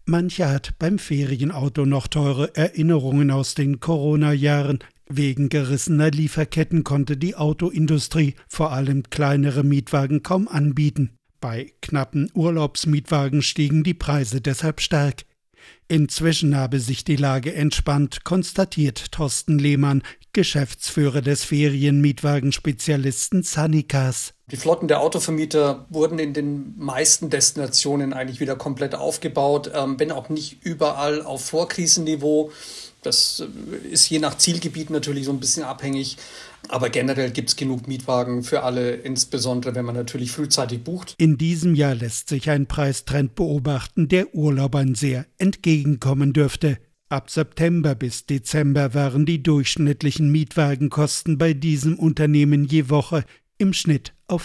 Mancher hat beim Ferienauto noch teure Erinnerungen aus den Corona-Jahren. Wegen gerissener Lieferketten konnte die Autoindustrie vor allem kleinere Mietwagen kaum anbieten. Bei knappen Urlaubsmietwagen stiegen die Preise deshalb stark. Inzwischen habe sich die Lage entspannt, konstatiert Thorsten Lehmann, Geschäftsführer des Ferienmietwagenspezialisten Sunnycars. Die Flotten der Autovermieter wurden in den meisten Destinationen eigentlich wieder komplett aufgebaut, wenn auch nicht überall auf Vorkrisenniveau. Das ist je nach Zielgebiet natürlich so ein bisschen abhängig. Aber generell gibt es genug Mietwagen für alle, insbesondere wenn man natürlich frühzeitig bucht. In diesem Jahr lässt sich ein Preistrend beobachten, der Urlaubern sehr entgegenkommen dürfte. Ab September bis Dezember waren die durchschnittlichen Mietwagenkosten bei diesem Unternehmen je Woche im Schnitt auf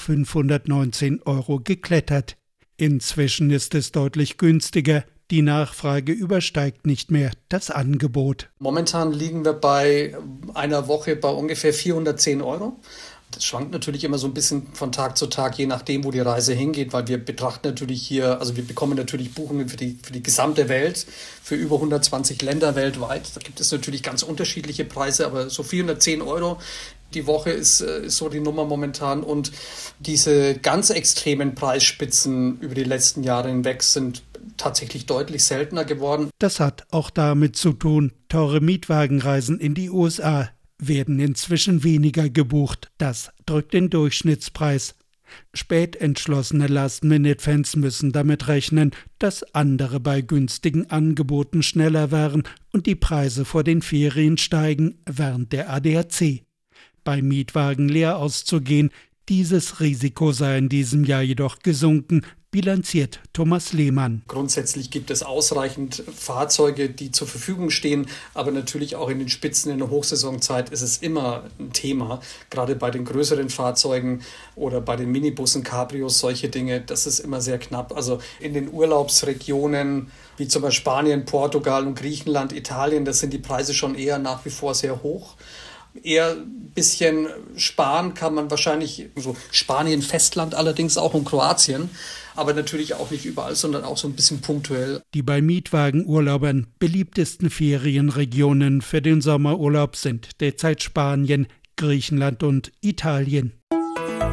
519 € geklettert. Inzwischen ist es deutlich günstiger. Die Nachfrage übersteigt nicht mehr das Angebot. Momentan liegen wir bei einer Woche bei ungefähr 410 €. Das schwankt natürlich immer so ein bisschen von Tag zu Tag, je nachdem, wo die Reise hingeht, weil wir betrachten natürlich hier, also wir bekommen natürlich Buchungen für die gesamte Welt, für über 120 Länder weltweit. Da gibt es natürlich ganz unterschiedliche Preise, aber so 410 € die Woche ist so die Nummer momentan. Und diese ganz extremen Preisspitzen über die letzten Jahre hinweg sind tatsächlich deutlich seltener geworden. Das hat auch damit zu tun, teure Mietwagenreisen in die USA werden inzwischen weniger gebucht. Das drückt den Durchschnittspreis. Spät entschlossene Last-Minute-Fans müssen damit rechnen, dass andere bei günstigen Angeboten schneller waren und die Preise vor den Ferien steigen, warnt der ADAC. Bei Mietwagen leer auszugehen, dieses Risiko sei in diesem Jahr jedoch gesunken, bilanziert Thomas Lehmann. Grundsätzlich gibt es ausreichend Fahrzeuge, die zur Verfügung stehen, aber natürlich auch in den Spitzen in der Hochsaisonzeit ist es immer ein Thema. Gerade bei den größeren Fahrzeugen oder bei den Minibussen, Cabrios, solche Dinge, das ist immer sehr knapp. Also in den Urlaubsregionen wie zum Beispiel Spanien, Portugal und Griechenland, Italien, das sind die Preise schon eher nach wie vor sehr hoch. Eher ein bisschen sparen kann man wahrscheinlich, so Spanien, Festland allerdings auch und Kroatien, aber natürlich auch nicht überall, sondern auch so ein bisschen punktuell. Die bei Mietwagenurlaubern beliebtesten Ferienregionen für den Sommerurlaub sind derzeit Spanien, Griechenland und Italien.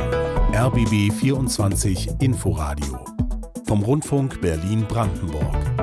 RBB 24 Inforadio vom Rundfunk Berlin-Brandenburg.